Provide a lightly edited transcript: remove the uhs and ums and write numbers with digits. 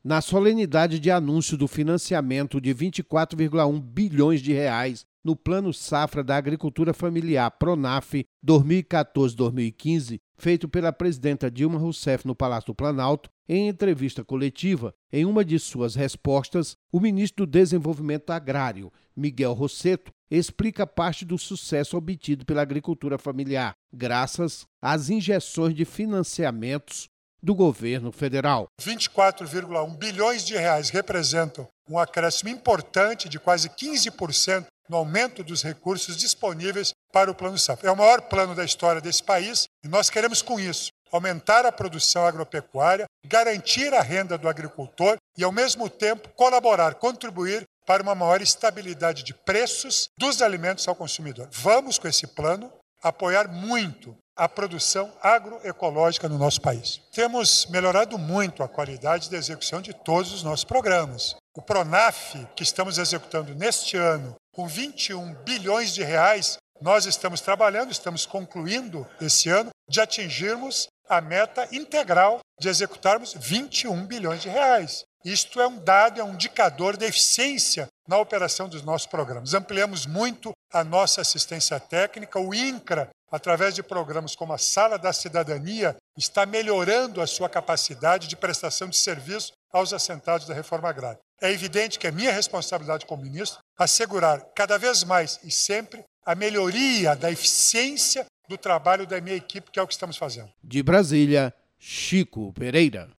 na solenidade de anúncio do financiamento de 24,1 bilhões de reais no Plano Safra da Agricultura Familiar Pronaf 2014-2015, feito pela presidenta Dilma Rousseff no Palácio do Planalto. Em entrevista coletiva, em uma de suas respostas, o ministro do Desenvolvimento Agrário, Miguel Rossetto, explica parte do sucesso obtido pela agricultura familiar, graças às injeções de financiamentos do governo federal. 24,1 bilhões de reais representam um acréscimo importante de quase 15% no aumento dos recursos disponíveis para o Plano Safra. É o maior plano da história desse país e nós queremos, com isso, aumentar a produção agropecuária, garantir a renda do agricultor e, ao mesmo tempo, colaborar, contribuir para uma maior estabilidade de preços dos alimentos ao consumidor. Vamos, com esse plano, apoiar muito a produção agroecológica no nosso país. Temos melhorado muito a qualidade da execução de todos os nossos programas. O Pronaf, que estamos executando neste ano, com 21 bilhões de reais, nós estamos trabalhando, estamos concluindo esse ano, de atingirmos a meta integral de executarmos 21 bilhões de reais. Isto é um dado, é um indicador de eficiência na operação dos nossos programas. Ampliamos muito a nossa assistência técnica. O INCRA, através de programas como a Sala da Cidadania, está melhorando a sua capacidade de prestação de serviço aos assentados da reforma agrária. É evidente que é minha responsabilidade como ministro assegurar cada vez mais e sempre a melhoria da eficiência do trabalho da minha equipe, que é o que estamos fazendo. De Brasília, Chico Pereira.